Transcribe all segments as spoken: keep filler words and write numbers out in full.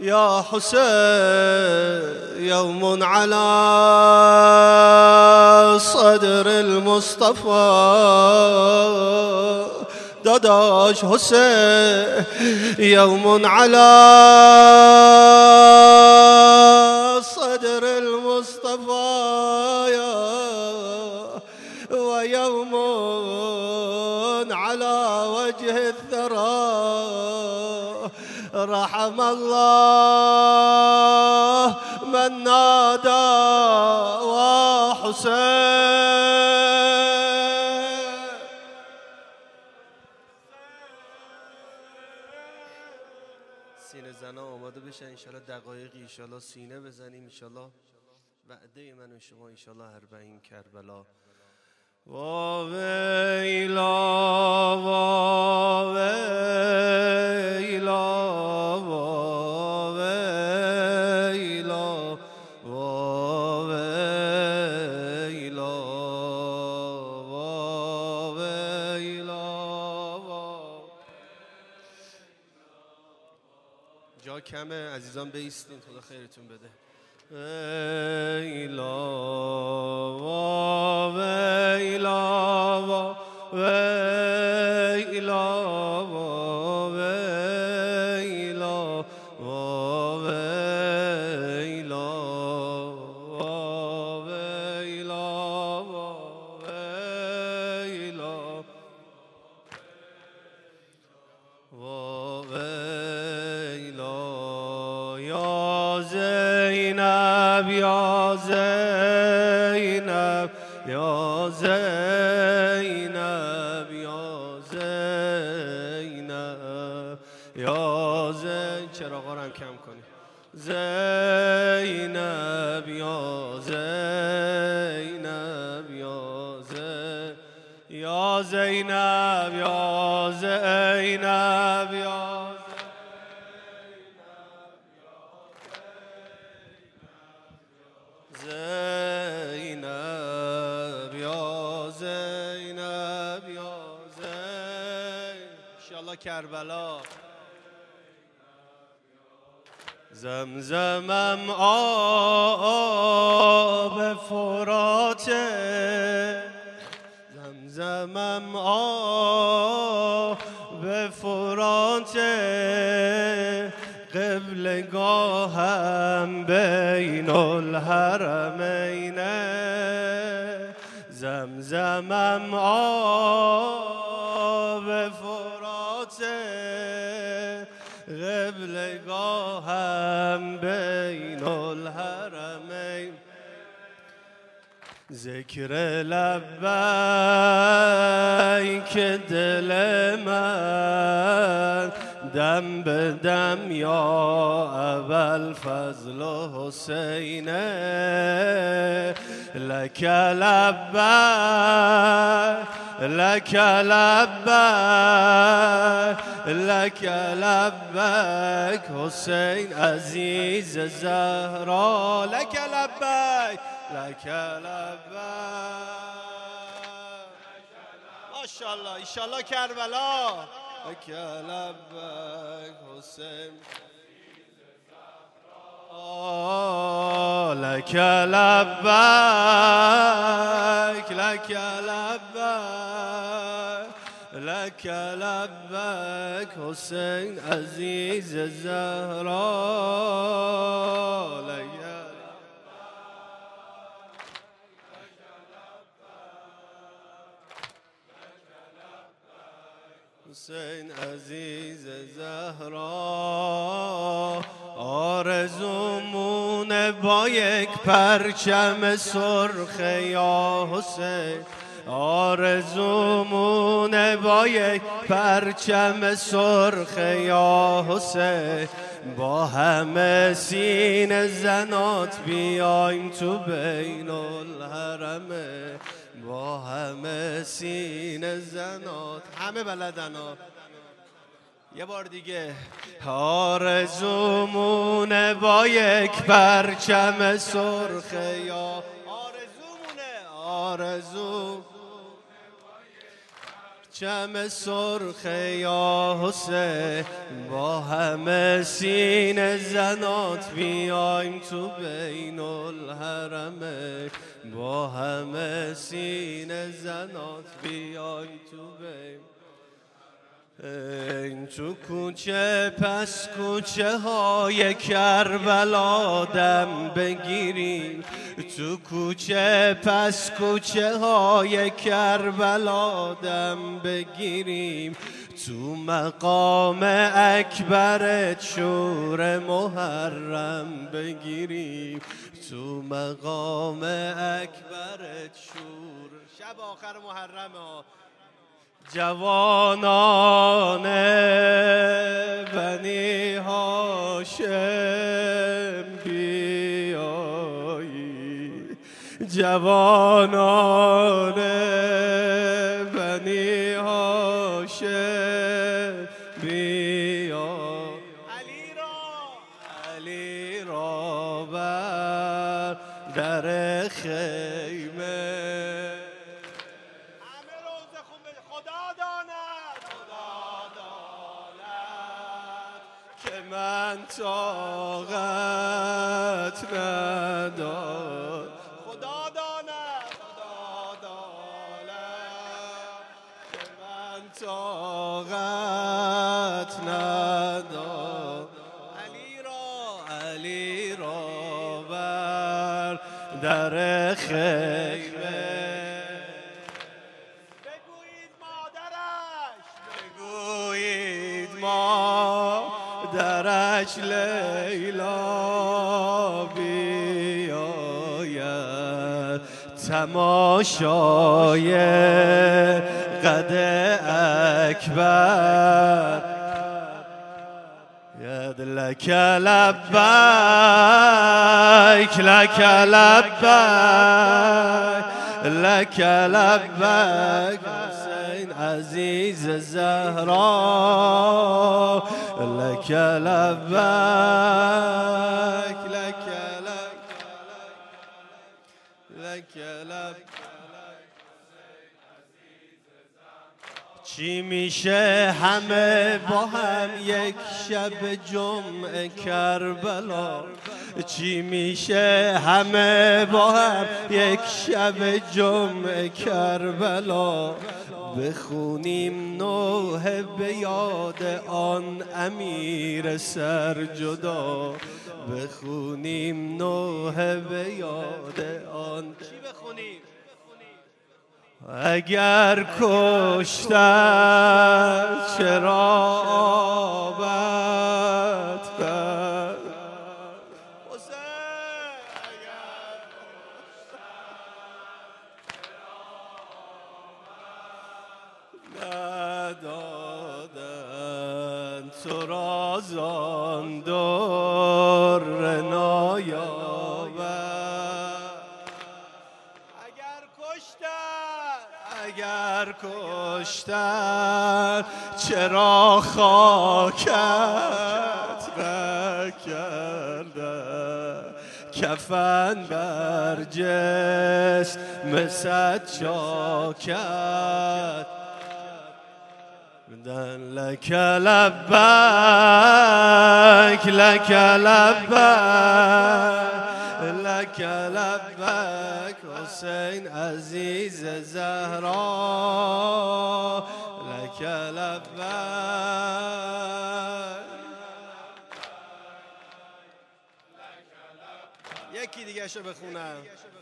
يا حسين يوم على صدر المصطفى داداش حسين يوم على صدر المصطفى ويوم على وجه الثرى رحم الله من نادى وحسين. سینه زنا آماده بشن انشالله دقایقی انشالله سینه بزنیم انشالله وعده من و شما انشالله اربعین کربلا. وا ویلا وا ویلا وا ویلا وا ویلا وا ویلا. جا کمه عزیزان بایستین خدا خیرتون بده. ویلا وا ویلا وا ویلا وا ویلا وا ویلا وا ویلا وا ویلا وا ویلا. یا زینب یا زینب یا زینب یا زینب یا زینب. چراغا رو هم کم کنی. زینب یا زینب یا زینب یا زینب یا زینب یا زینب یا زینب یا زینب. انشالله کربلا. زمزمم آب فراته زمزمم آب فراته قبلگاهم بین الحرمین زمزمم آب فراته قبلگاهم بین الحرمین. ذکر لبیک دل من دم به دم یا ابوالفضل حسین لک لبیک لک لبیک لک لبیک حسین عزیز زهرا لک لبیک لک لبیک. ماشاءالله انشالله کربلا. لک لبیک حسین لک لبیک لک لبیک لک لبیک حسین عزیز زهرا لک حسین عزیز زهرا. آرزومونه با یک پرچم سرخ یا حسین آرزومونه با یک پرچم سرخ یا حسین با همه سینه زنات بیایم تو بین الحرمه با همه سینه زنات همه بلدن ها. یه بار دیگه. آرزومونه با یک پرچم سرخ یا آرزومونه آرزو شمع سرخ یا حسین با همه سینه زنات بیایم تو بین الحرمین، با همه سینه زنات بیایم تو بین این تو کوچه پس کوچه های کربلا دم بگیریم، تو کوچه پس کوچه های کربلا دم بگیریم، تو مقام اکبر شور محرم بگیریم، تو مقام اکبر شور شب آخر محرم ها. جوانان بنی هاشم بیایی، جوانان بنی هاشم بیا، علی را علی را بر در خیمه من طاقت ندارم، خدا داند خدا داند که من طاقت ندارم، علی را علی را بر در خیمه بگویید مادرش، بگویید ما درش لیلا بیاید، تماشای قد اکبر ید لک لبیک لک لبیک لک لبیک حسین عزیز زهرا لک لبیک لک لک لک چی میشه همه با هم یک شب جمعه کربلا، چی میشه همه با هم یک شب جمعه کربلا، بخونیم نوحه به یاد آن امیر سرجدا، بخونیم نوحه به یاد آن چی بخونیم؟ اگر کشتن چرا آبت کرد حسین، اگر ندادن تو را زان در نایابد، اگر کشتن اگر کشتن چرا خاکت نکردن، کفن بر جسم صد چاکت لک لبیک لک لبیک لک لبیک حسین عزیز زهرا لک لبیک. یکی دیگه شو بخونم.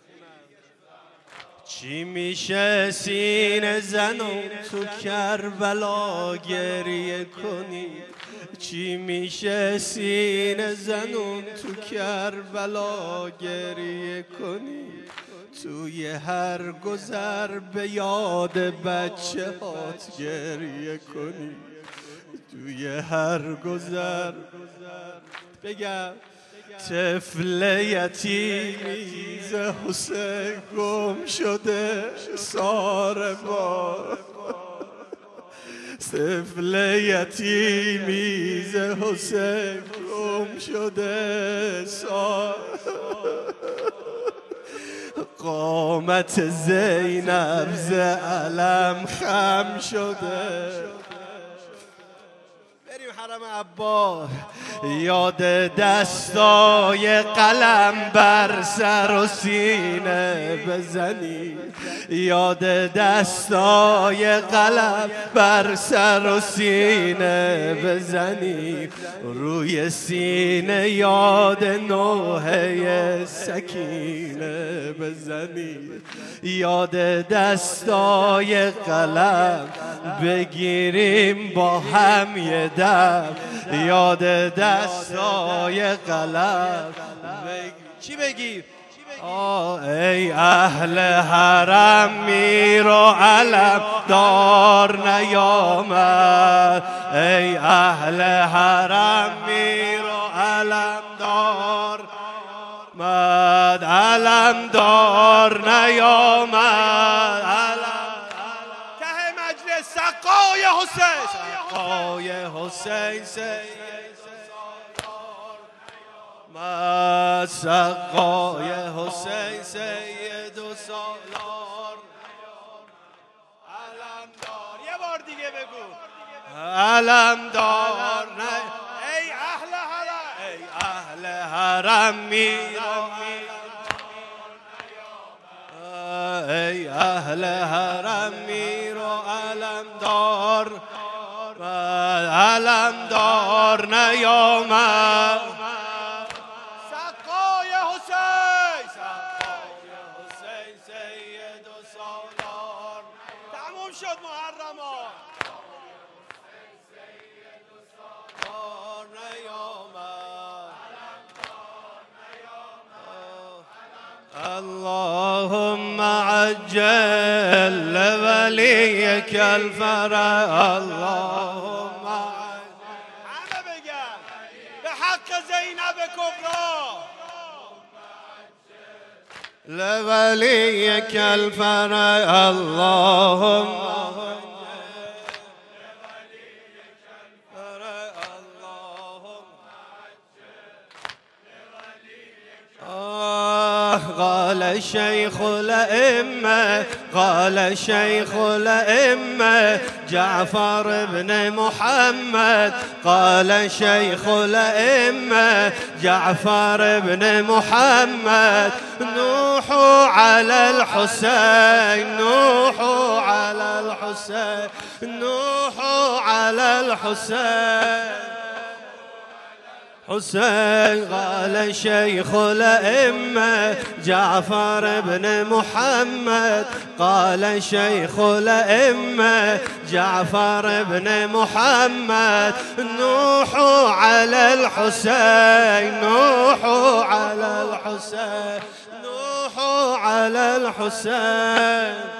چی میشه سینه زنم تو کربلا گریه کنی، چی میشه سینه زنم تو کربلا گریه کنی، توی هر گذر به یاد بچه هات گریه کنی، توی هر گذر بگم طفل یتیمی ز حسین گم شده سار بار، طفل یتیمی ز حسین گم شده سار قامت زینب ز علم خم شده. بریم حرم عباس. یاد دستای قلم بر سر و سینه بزنی، یاد دستای قلم بر سر و سینه بزنی، روی سینه یاد نوحه سکینه بزنی، یاد دستای قلم بگیریم با هم یه دم، یاد دستای قلم بگیر. چی بگیر؟ آه ای اهل حرم میر و علم دار نیامد، ای اهل حرم میر و علم دار مد، علم دار نیامد، ته مجلس سقای حسین، سقای حسین سید مد، سقای حسین سید و سالار، علم دار. یه بار دیگه بگو علم دار. ای اهل حرم، ای اهل حرم میرا، ای اهل حرم میرا علم دار، علم دار نیامد، سقای حسین، سقای حسین سید و سالار. تموم شد محرما، اللهم عجل لوليك الفرج، اللهم همه بگن به حق زینب کبرا، لوليك الفرج، اللهم قال شيخ الأئمة، قال شيخ الأئمة جعفر بن محمد، قال شيخ الأئمة جعفر بن محمد، نوحوا على الحسين، نوحوا على الحسين، نوحوا على الحسين حسين. قال شيخ الأئمة جعفر بن محمد، قال شيخ الأئمة جعفر بن محمد، نوحوا على الحسين، نوحوا على الحسين، نوحوا على الحسين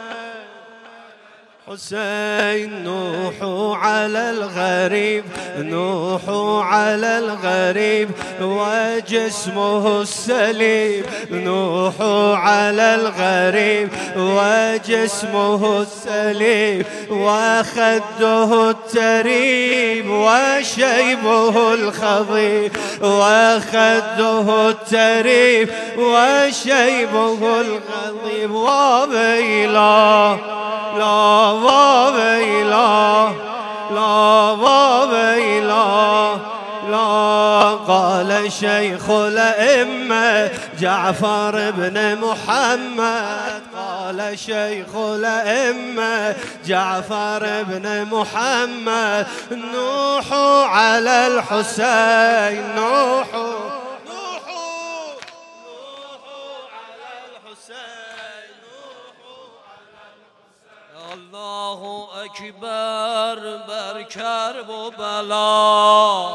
حسين. نوحوا على الغريب، نوحوا على الغريب وجسمه السليم، نوحوا على الغريب وجسمه السليم، وخده التريب وشيبه الخضيب، وخده التريب وشيبه الخضيب، وبيلا لا وبيلا لا وبيلا لا. قال شيخ الأئمة جعفر بن محمد، قال شيخ الأئمة جعفر بن محمد، نوحوا على الحسين، نوحوا نوحوا نوحوا على الحسين، نوحوا على الحسين. الله أكبر بر کرب و بلا،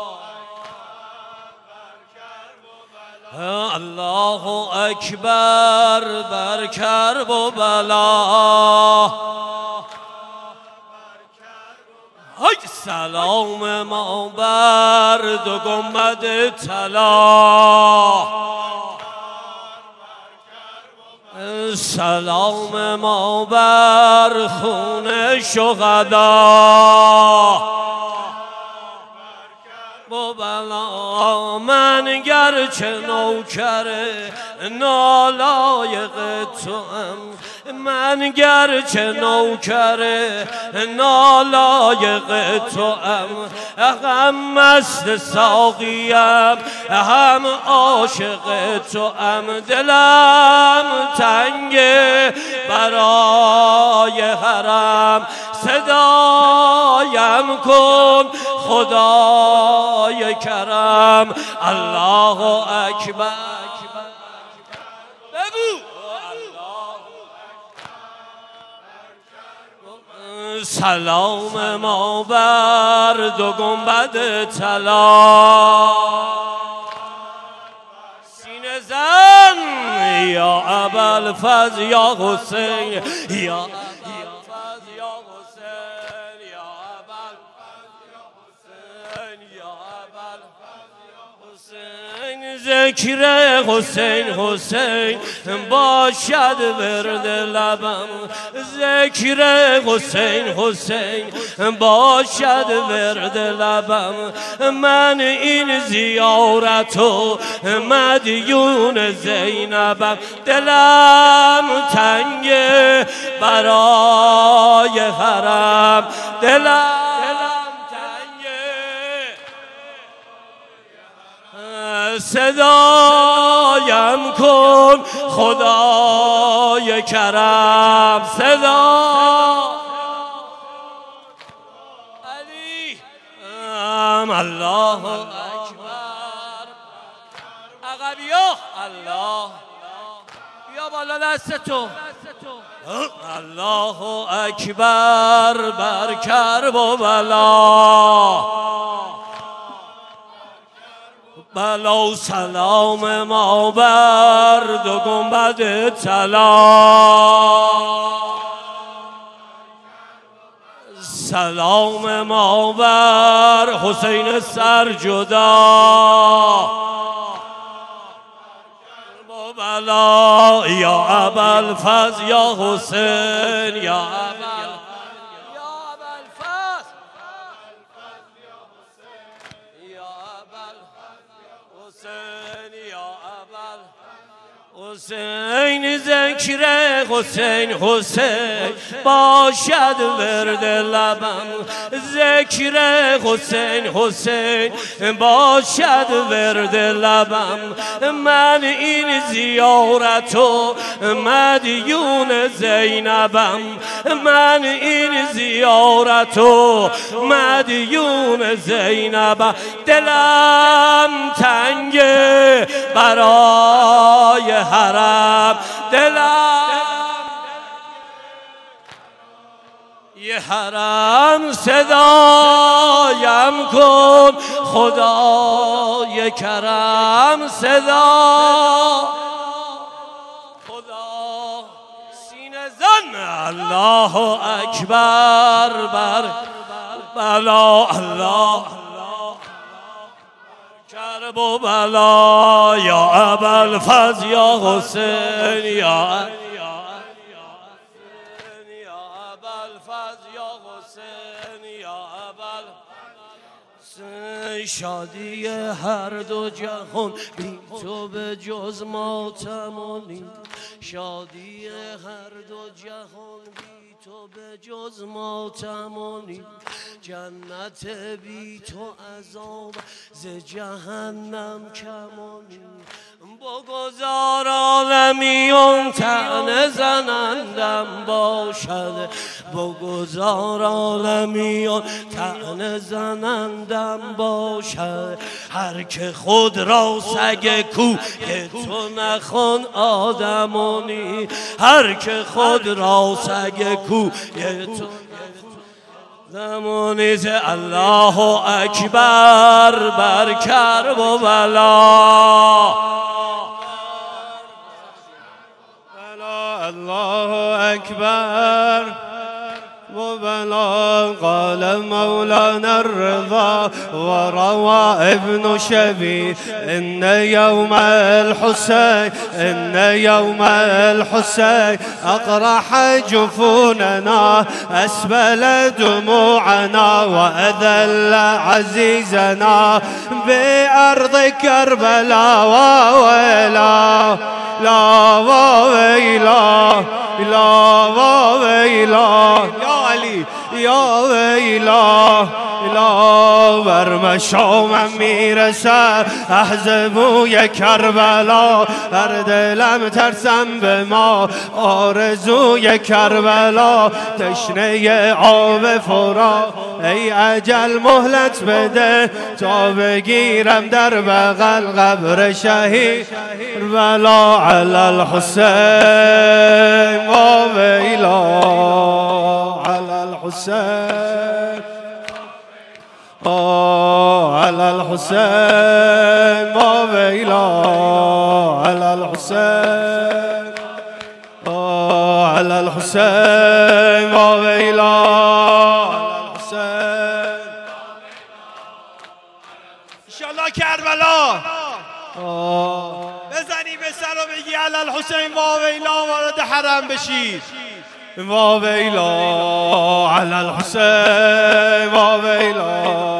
الله اکبر بر کرب و بلا، ای سلام ما بر دو گنبد طلا، سلام ما بر خون شهدا. و بلا من گرچه نوکر نالایق توام، من گرچه نوکر نالایق توام، هم مست ساقیم هم عاشق توام، دلم تنگه برای حرم، صدایم کن خدای کرم. الله اکبر. بگو سلام ما بر دو گنبد طلا، سینه زن یا ابوالفضل یا حسین، یا ابوالفضل یا حسین، یا ابوالفضل یا حسین، یا ابوالفضل یا حسین. ذکر حسین حسین باشد ورد لبم، ذکر حسین حسین باشد ورد لبم، من این زیارتو مدیون زینبم، دلم تنگه برای حرم، دلم صدایم کن خدای کرم، صدا علی ام. الله اکبر. عقبیا الله بیا بالا دست تو. الله اکبر بر کربلا، بلا سلام ما بر دو گنبد طلا، سلام ما بر حسین سرجدا، بلا یا ابوالفضل یا حسین، یا حسین. ذکر حسین حسین باشد ورد لبم، ذکر حسین حسین باشد ورد لبم، من این زیارتو مدیون زینبم، من این زیارتو مدیون زینبم، دلم تنگه برای حرم، دلم یه حرم، صدایم کن خدای کرم، صدا خدا سینه زن. الله اکبر بر بلا، الله کرب و بلا، یا ابوالفضل یا حسین، یا ابوالفضل یا حسین، یا ابوالفضل. شادی هر دو جهان بی تو به جز ماتم و نیم، شادی هر دو جهان بی تو به جز ماتم و نیم، جنت بی تو عذاب ز جهنم کم و نیم، بگذار عالمیون طعنه زنندم باشد، بگذار عالمیون طعنه زنندم باشد، هر که خود را سگ کوی تو نخوان آدمانی، هر که خود را سگ کوی تو زمانیز. الله اکبر بر کرب و بلا، الله اکبر وبلا قال مولانا الرضا وروى ابن شبيب إن يوم الحسين إن يوم الحسين أقرح جفوننا أسبل دموعنا وأذل عزيزنا بأرض كربلاء وويلا لا ويلا لا ويلا يا علي يا ويلا لا برمشو من میرسه احزبوی کربلا هر دلم ترسم به ما آرزوی کربلا تشنه آب فرات ای اجل مهلت بده تا بگیرم در بغل قبر شهید کربلا علی الحسین و ویلا علی الحسین على الحسين ما ويلا على الحسين على الحسين ما ويلا على الحسين ان شاء الله کربلا بزنی به سر و بگی على الحسين ما ويلا وارد حرم بشید ما ويلا على الحسين ما ويلا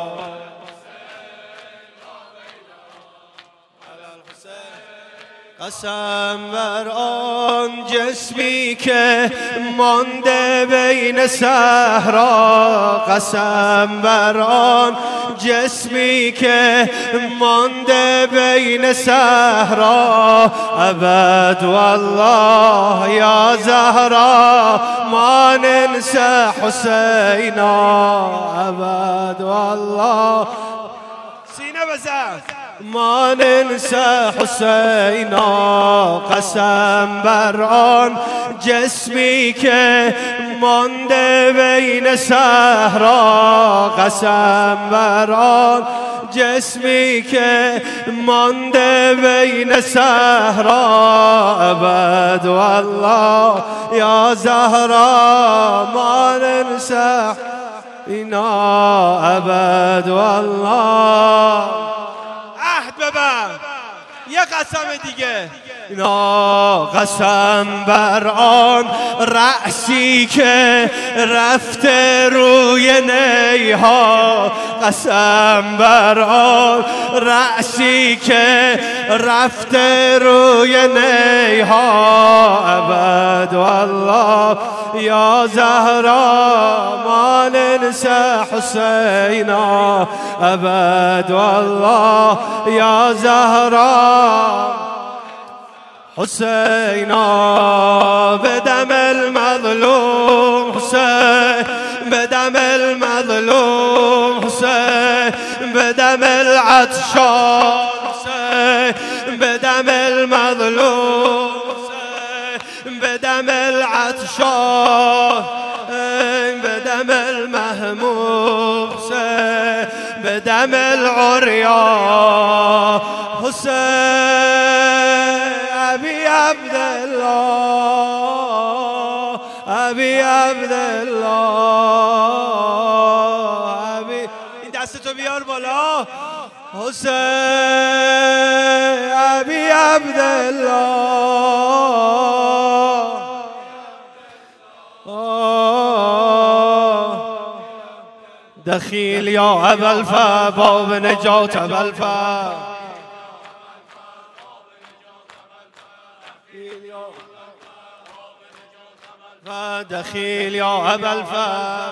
قسم بر آن جسمی که مانده بین صحرا قسم بر آن جسمی که مانده بین صحرا ابد والله یا زهرا ما ننسى حسینا ابد والله سینه بزن ما ننسى حسینا قسم بر آن جسمی که مانده بین صحرا قسم بر آن جسمی که مانده بین صحرا ابد والله یا زهرا ما ننسى اینا ابد والله عهد ببر یه قسم دیگه اینا قسم بر آن رأسی که رفته روی نیها قسم بر آن رأسی که رفته روی نیها ابد والله یا زهرا ما ننسى حسینا ابد والله یا زهرا حسینا بدم المظلوم حسین بدم المظلوم حسین بدم العطشان حسین بدم المظلوم حسین بدم العطشان بدم المهموم حسين بدم العريان حسين أبي عبد الله أبي عبد الله أبي دستتو بیار بالا حسين أبي عبد الله دخيل يا أبا الفا باب نجاة أبا الفا فدخيل يا أبا الفا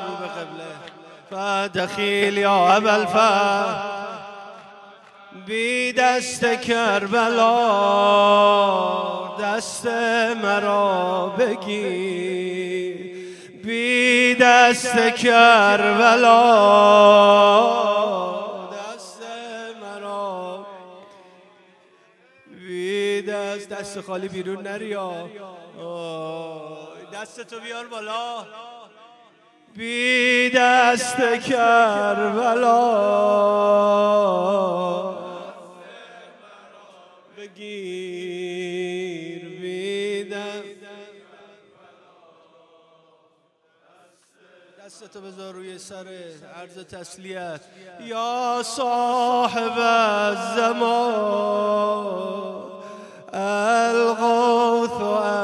فدخيل يا أبا الفا بدست کربلا دست مرا بگیر بی دست کربلا دست مرا بی دست دست خالی بیرون نریا دست تو بیار بالا بی دست کربلا بگیر بی دست دستو بذار روی سر عرض تسلیت. یا صاحب الزمان الغوث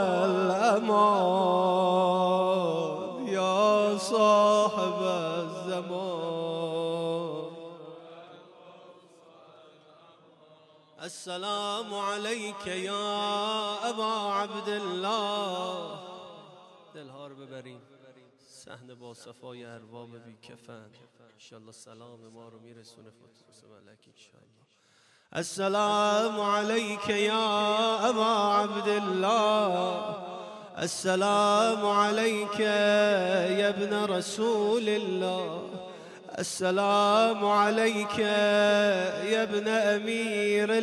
الامان، یا صاحب الزمان. السلام عليك یا ابا عبدالله. دلها رو ببریم صحن با صفای ارباب بی کفن. انشالله سلام ما رو میرسونه فاطمه ملک انشالله. السلام عليك يا أبا عبد الله. السلام عليك يا ابن رسول الله. السلام عليك يا ابن أمير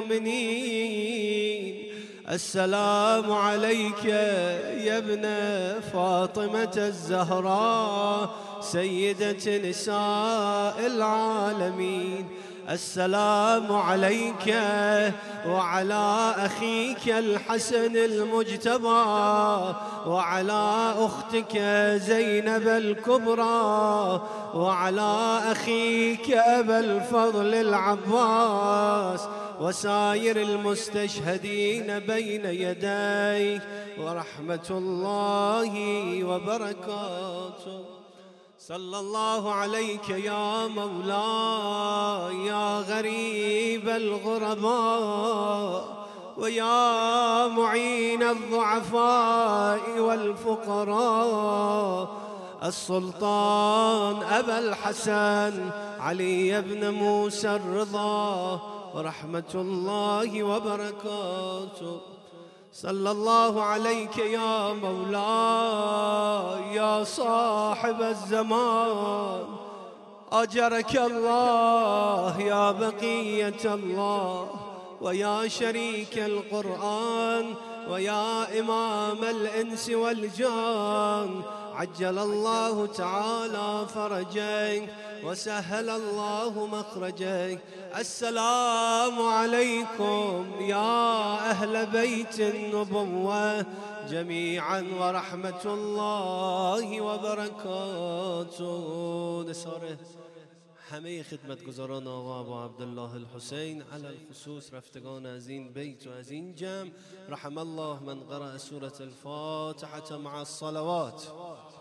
المؤمنين. السلام عليك يا ابن فاطمة الزهراء سيدة نساء العالمين. السلام عليك وعلى أخيك الحسن المجتبى وعلى أختك زينب الكبرى وعلى أخيك أبا الفضل العباس وسائر المستشهدين بين يديك ورحمة الله وبركاته. صلى الله عليك يا مولاي يا غريب الغرباء ويا معين الضعفاء والفقراء. السلطان أبا الحسن علي بن موسى الرضا ورحمة الله وبركاته. صلى الله عليك يا مولاي يا صاحب الزمان. أجرك الله يا بقية الله ويا شريك القرآن ويا إمام الإنس والجان. عجل الله تعالى فرجك وسهل الله مخرجك. السلام عليكم يا أهل بيت النبوة جميعا ورحمة الله وبركاته. نساره همه خدمتگزاران آقا ابا عبدالله الحسین على الخصوص رفتگان از این بیت و از این جمع. رحم الله من قرأ سورة الفاتحة مع الصلوات.